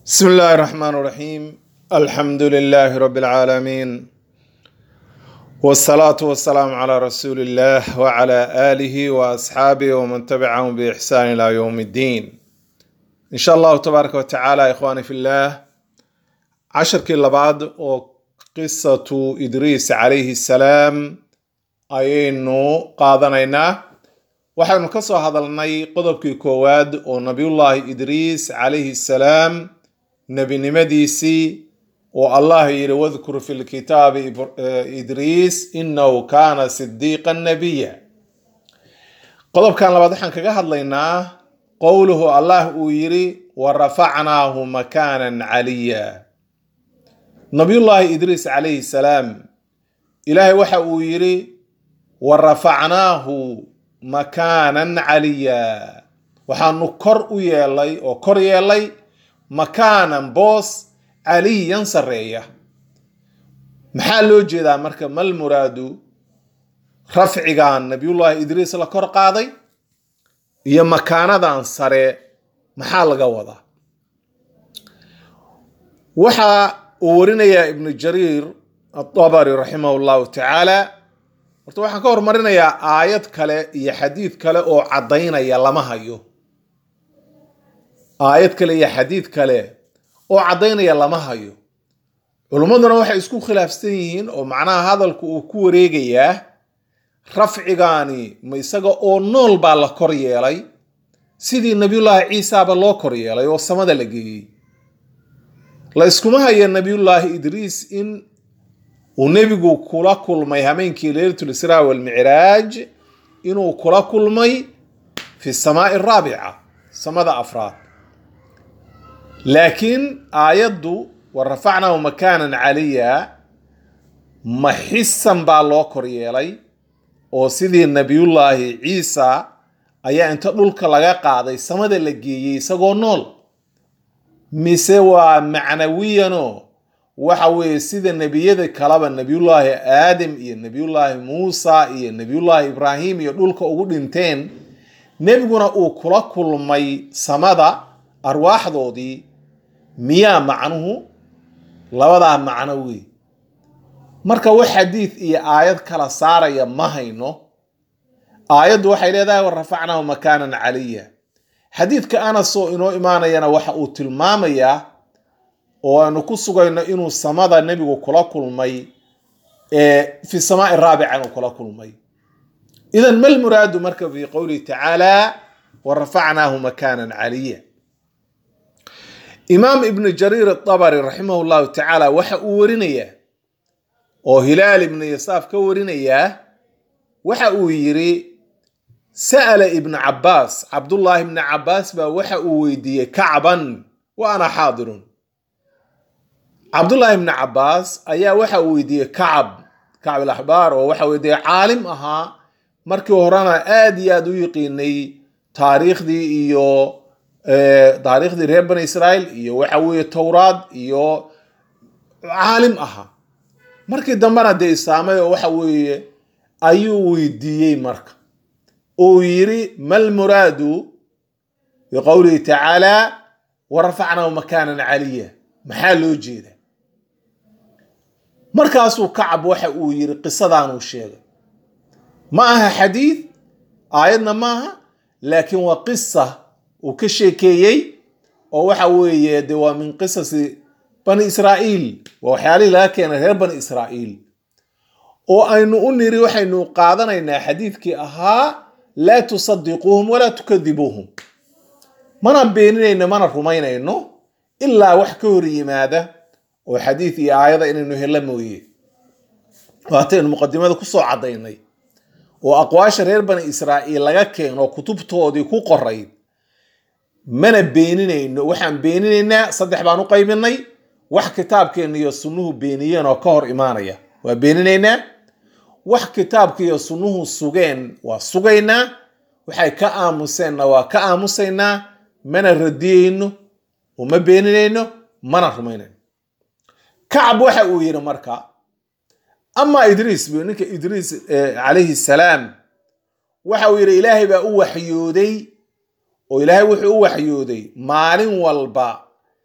بسم الله الرحمن الرحيم. الحمد لله رب العالمين، والصلاة والسلام على رسول الله وعلى آله وأصحابه ومن تبعهم بإحسان إلى يوم الدين. إن شاء الله تبارك وتعالى إخواني في الله، عشر كلا بعد وقصة إدريس عليه السلام أينو قادنينا waxaynu ka soo hadalnay qodobkii koowaad oo nabiyullaahi idriis calayhi salaam nebinimadiisii oo allah yiri wadhkur fil kitaabi idriis innahu kaana siddiiqan nabiyya. qodobkan labaad waxaan kaga hadlaynaa qowluhu allah uu yiri wa rafacnaahu makaanan caliyya. nabiyullaahi idriis calayhi salaam ilaahay waxa uu yiri wa rafacnaahu makaanan caliya, waxaanu kor u yeelay oo kor yeelay makaanan boos caliyan sareeya. maxaa loo jeedaa marka? mal muraadu rafcigan nabiyullaahi idriis la kor qaaday iyo makaanadan sare maxaa laga wadaa? waxa uu warinayaa ibnu jariir at-tabari rahimahullahu tacaala. horta waxaan ka hormarinayaa aayad kale iyo xadiid kale oo caddaynaya lama hayo. aayad kale iyo xadiid kale oo caddaynaya lama hayo. culimmaduna waxay isku khilaafsan yihiin oo macnaha hadalku uu ku wareegayaa rafcigaani ma isaga oo nool baa la kor yeelay sidii nabiyullaahi ciisaaba loo kor yeelay oo samada la geeyey. la iskuma haya nabiyullaahi idriis in uu nebigu kula kulmay habeenkii laylatul israa wal micraaj, inuu kula kulmay fi samaa'i araabica, samada afraad. laakiin aayaddu wa rafacnaahu makaanan caliya ma xisan baa loo kor yeelay oo sidii nabiyullaahi ciisa ayaa inta dhulka laga qaaday samada la geeyey isagoo nool, mise waa macnawiyanoo waxa weeye sida nebiyada kaleba nabiyullaahi aadam iyo nabiyullaahi muusa iyo nabiyullaahi ibraahim iyo dhulka ugu dhinteen, nebiguna uu kula kulmay samada arwaaxdoodii? miyaa macnuhu labadaa macno wey. marka wax xadiid iyo aayad kala saaraya ma hayno. aayaddu waxay leedahay wa rafacnaahu makaanan caliya. xadiidka anas oo inoo imaanayana waxa uu tilmaamayaa oo aanu ku sugayno inuu samada nebigu kula kulmay fi samaa'i raabica inuu kula kulmay. idan mal muraadu marka fi qowlihi tacaala wa rafacnaahu makaanan caliya? imaam ibnu jariir at-tabari rahimahullahu tacaala waxa uu warinayaa oo hilaal ibnu yasaaf ka warinayaa, waxa uu yiri sa'ala ibnu cabbaas, cabdullaahi ibnu cabbaas baa waxa uu weydiiyey kacban wa ana xaadirun. cabdullaahi ibnu cabbaas ayaa waxa uu weydiiyey kacab al-axbaar oo waxa weydiiyey caalim ahaa markii horena aad iyo aad u yiqiinay taariikhdii reer bani israa'iil iyo waxa weeye towraad iyo caalim ahaa. markii dambena dee islaamay oo waxa weeye ayuu weydiiyey marka uu yiri mal muraadu biqowlihi tacaala wa rafacnaahu makaanan caliya, maxaa loo jeeda? markaasuu kacab waxa uu yiri qisadaanuu sheegay. ma aha xadiid, aayadna maaha, laakiin waa qisa uu ka sheekeeyey oo waxa weeye de waa min qisasi bani israa'iil, waa waxyaalihii laga keenay reer bani israa'iil. oo aynu u niri waxaynu qaadanaynaa xadiidkii ahaa laa tusadiquuhum walaa tukadibuuhum, mana beeninayno mana rumaynayno ilaa wax ka hor yimaada oo xadiid iyo aayada inaynu helo mooye. waataynu muqadimada kusoo caddaynay oo aqwaasha reer bani israa'iil laga keeno kutubtoodii ku qorayd mana beeninayno. waxaan beeninaynaa saddex baan u qaybinay: wax kitaabkeenna iyo sunnuhu beeniyeen oo ka hor imaanaya waa beeninaynaa, wax kitaabka iyo sunnuhu sugeen waa sugaynaa, waxay ka aamuseenna waa ka aamusaynaa, mana radiyeyno oo ma beeninayno mana rumaynayno. kacab waxa uu yiri marka ama idriis, ninka idriis calayhi salaam, waxa uu yiri ilaahay baa u waxyooday oo ilaahay wuxuu u waxyooday maalin walba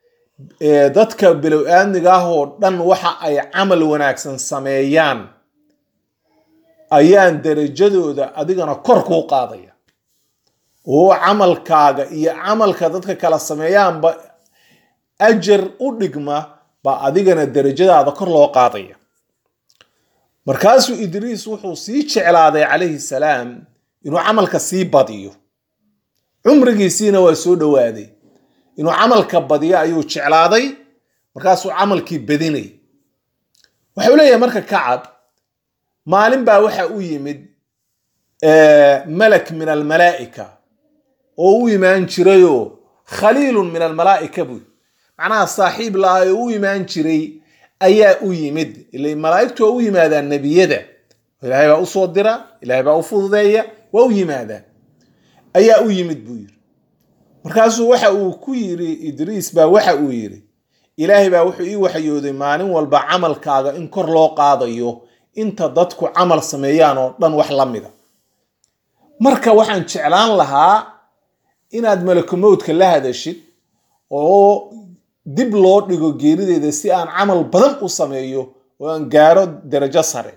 dadka bilow aadmiga ah oo dhan waxa ay camal wanaagsan sameeyaan ayaan darajadooda adigana kor kuu qaadaya oo camalkaaga iyo camalka dadka kala sameeyaanba ajar u dhigma ba adigana darajadaada kor loo qaadaya markaasuu idriis wuxuu sii jeclaaday calayhi salaam inuu camalka sii badiyo cumrigiisiina waa soo dhowaaday inuu camalka badiyo ayuu jeclaaday markaasuu camalkii badinay wuxuu leeyahay marka Kacab maalin baa waxa u yimid malak min almalaa'ika oo u imaan jirayo khaliilun min almalaa'ika buu macnaha saaxiib la u imaan jiray ayaa u yimid ilaa malaa'iktu u yimaadaan nabiyada ilaahay baa u soo dira ilaahay baa u fududeeya waa u yimaadaan ayaa u yimid buu yiri markaasuu waxa uu ku yiri idriis baa waxa uu yiri ilaahay baa wuxuu ii waxyooday maalin walba camalkaaga in kor loo qaadayo inta dadku camal sameeyaan oo dhan wax la mida marka waxaan jeclaan lahaa inaad malaku mawdka la hadashid oo dib loo dhigo geerideeda si aan camal badan u sameeyo oo aan gaaro darajo sare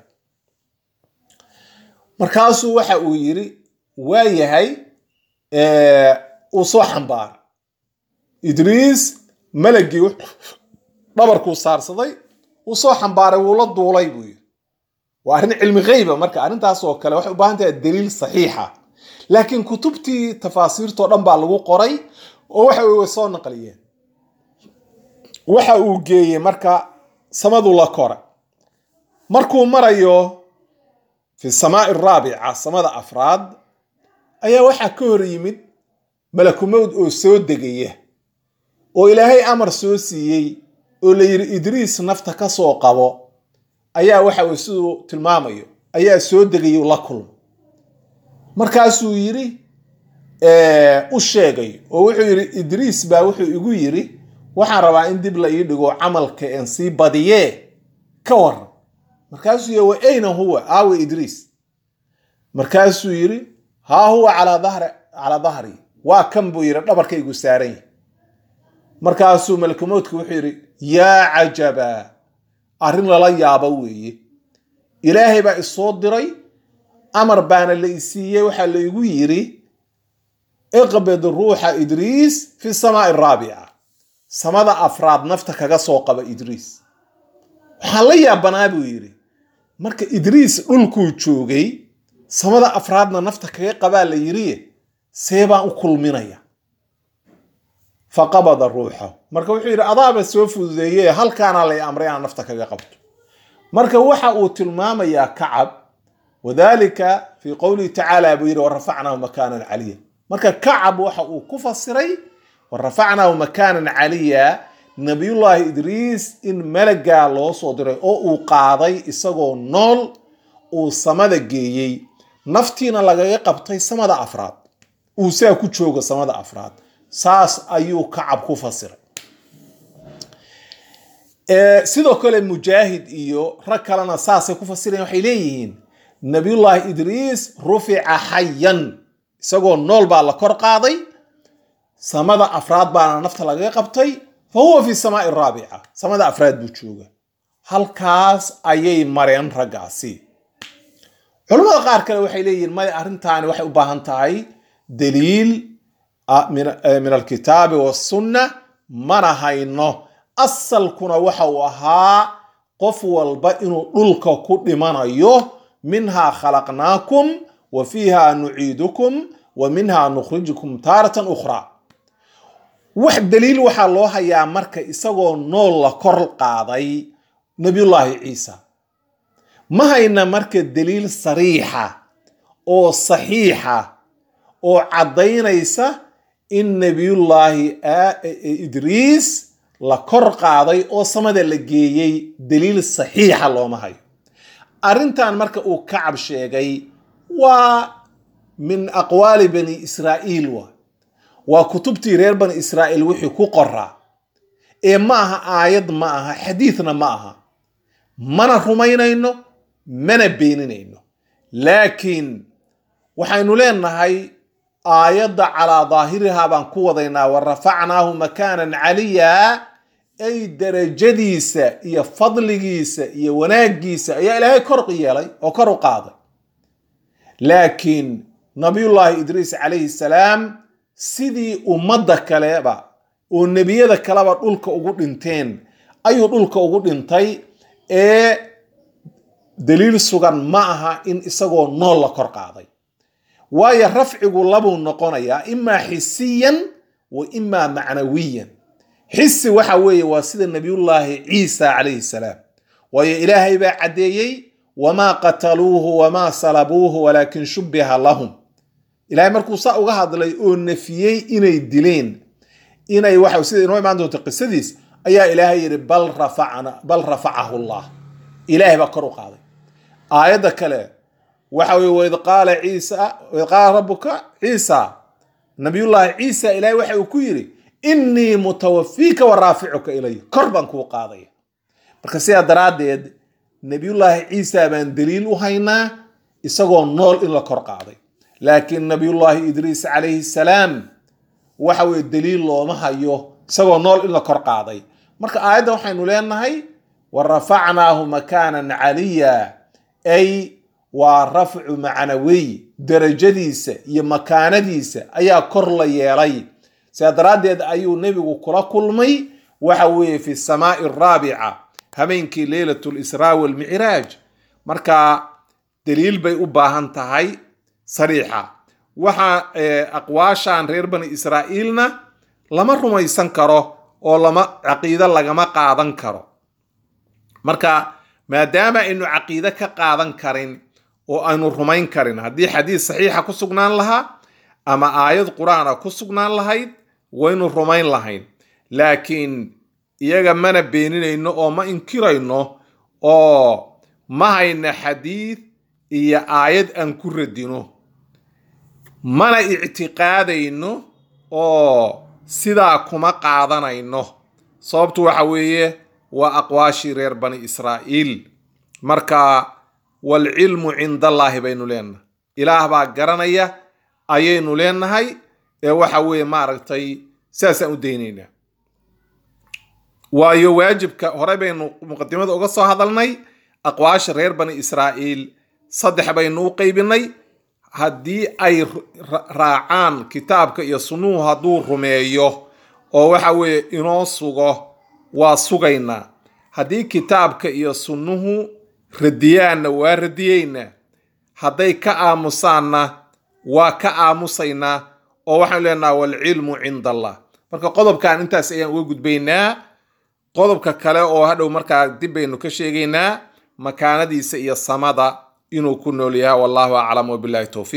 markaasuu waxa uu yiri waa yahay uu soo xambaar idriis malagii dhabarkuu saarsaday uu soo xambaaray wuu la duulay buu yiri waa arrin cilmi ghayba marka arrintaas oo kale waxay u baahan tahay daliil saxiixa laakiin kutubtii tafaasiirtoo dhan baa lagu qoray oo waxa way soo naqliyeen waxa uu geeyey marka samadu la kora markuu marayo fi samaa ar-rabi'a samada afraad ayaa waxa ka hor yimid malaku mawd oo soo degaya oo ilaahay amar soo siiyey oo la yiri idriis nafta ka soo qabo ayaa waxa uu sidoo tilmaamayo ayaa soo degay la kulmo markaasuu yiri u sheegay oo wuxuu yiri idriis baa wuxuu igu yiri waxaan rabaa in dib la ii dhigo camalka aan sii badiye ka war markaasuu yiri wa ayna huwa awi idriis markaasuu yiri ha huwa ala dhahri waa kan buu yiri dhabarkaygu saaran markaasuu malaku mawdku wuxuu yiri yaa ajaba arrin lala yaabo weeye ilaahay baa isoo diray amar baana la isiiyey waxa la igu yiri iqbid ruuxa idriis fi samaa ar-rabi'a samada afraad nafta kaga soo qaba idriis waxa la yaabanaa buu yiri marka idriis dhulkuu joogay samada afraadna nafta kaga qaba la yiri seebaan u kulminaya faqabada ruuxa marka wuxuu yiri adaaba soo fududeeyay halkaana la amray aan nafta kaga qabto marka waxa uu tilmaamayaa Kacab wadaalika fi qawli ta'ala buu yiri warafa'nahu makanan 'aliya marka Kacab waxa uu ku fasiray warafa'nahu makanan 'aliya nabiyullah idriis in malaga loo soo diray oo uu qaaday isagoo nool uu samada geeyay naftiina lagaga qabtay samada afraad uu saa ku joogo samada afraad saas ayuu Kacab ku fasiray sidoo kale mujaahid iyo rag kalena saasay ku fasireen waxay leeyihiin nabiyullah idriis rufi'a hayyan isagoo nool baa la kor qaaday samada afraad baana nafta lagaga qabtay fa huwa fi samaa ar-rabi'a samada afraad buu jooga halkaas ayay mareen ragaasi culimada qaar kale waxay leeyihiin ma arrintaani waxay u baahan tahay daliil min al-kitab wa sunnah mana hayno asalkuna waxa uu ahaa qof walba inuu dhulka ku dhimanayo minha khalaqnaakum wa fiha nu'iidukum wa minha nukhrijukum taratan ukhra wax daliil waxa loo hayaa marka isagoo nool la kor qaaday nabiyullah Ciisa ma hayna marka daliil sariixa oo saxiixa oo cadaynaysa in nabiyullah idriis la kor qaaday oo samada la geeyay daliil saxiixa looma hayo arintan marka uu Kacab sheegay waa min aqwaali bani Israa'iil waa kutubtii reer bani Israa'iil wixii ku qoraa ee ma aha aayad ma aha xadiithna ma aha mana rumaynayno mana beeninayno laakiin waxaynu leenahay aayadda calaa daahiriha baan ku wadaynaa warafacnaahu makanan 'aliya ay darajadiisa iyo fadligiisa iyo wanaagiisa ayaa ilaahay kor yeelay oo kor u qaaday. laakiin nabiyullaahi idriis calayhi salaam sidii ummadda kaleba oo nebiyada kaleba dhulka ugu dhinteen ayuu dhulka ugu dhintay, ee daliil sugan ma aha in isagoo nool la kor qaaday. waayo rafcigu labuu noqonayaa, imaa xisiyan wa imaa macnawiyan. xisi waxa weeye waa sida nabiyullaahi ciisa calayhi salaam, waayo ilaahay baa caddeeyey wamaa qataluuhu wamaa salabuuhu walaakin shubbiha lahum. ilaahay markuu saa uga hadlay oo nafiyey inay dileen, inay waxa sida inoo imaan doonto qisadiis, ayaa ilaahay yidhi bal rafacahu allah, ilaahay baa kor u qaaday. aayadda kale waxa weye waid qaala rabbuka ciisa, nabiyullaahi ciisa ilaahay waxa uu ku yidhi innii mutawafiika wa raaficuka ilay, kor baan kuu qaadaya. marka sidaa daraaddeed nabiyullaahi ciisa baan daliil u haynaa isagoo nool in la kor qaaday. laakiin nabiyullaahi idriis calayhi salaam waxa weye daliil looma hayo isagoo nool in la kor qaaday. marka aayadda waxaynu leenahay wa rafacnaahu makaanan caliya, ay waa rafcu macnawiy, darajadiisa iyo makaanadiisa ayaa kor la yeelay. sidaa daraaddeed ayuu nebigu kula kulmay waxa weeye fi samaa'i araabica, habeenkii leylatul israa walmicraaj. marka daliil bay u baahan tahay sariixa. waxa aqwaashan reer bani israa'iilna lama rumaysan karo oo caqiido lagama qaadan karo. marka maadaama aynu caqiide ka qaadan karin oo aynu rumayn karin, haddii xadiis saxiixa ku sugnaan lahaa ama aayad qur-aana ku sugnaan lahayd waynu rumayn lahayn. laakiin iyaga mana beeninayno oo ma inkirayno oo ma hayna xadiid iyo aayad aan ku radino, mana ictiqaadayno oo sidaa kuma qaadanayno. sababtu waxa weeye waa aqwaashii reer bani israa'iil. marka walcilmu cinda allaahi baynu leenahay, ilaah baa garanaya ayaynu leenahay, ee waxa weeye maaragtay saasaan u daynaynaa. waayo waajibka hore baynu muqadimada uga soo hadalnay, aqwaasha reer bani israa'iil 3 baynu u qaybinay. haddii ay raacaan kitaabka iyo sunnuhu hadduu rumeeyo oo waxa weeye inoo sugo waa sugaynaa. haddii kitaabka iyo sunnuhu radiyaanna waa radiyeynaa. hadday ka aamusaanna waa ka aamusaynaa oo waxaanu leenaha walcilmu cinda allah. marka qodobkan intaas ayaan uga gudbaynaa. qodobka kale oo hadhow markaa dib baynu ka sheegaynaa makaanadiisa iyo samada inuu ku nool yahay. wallahu aclam wabillahi tawfiiq.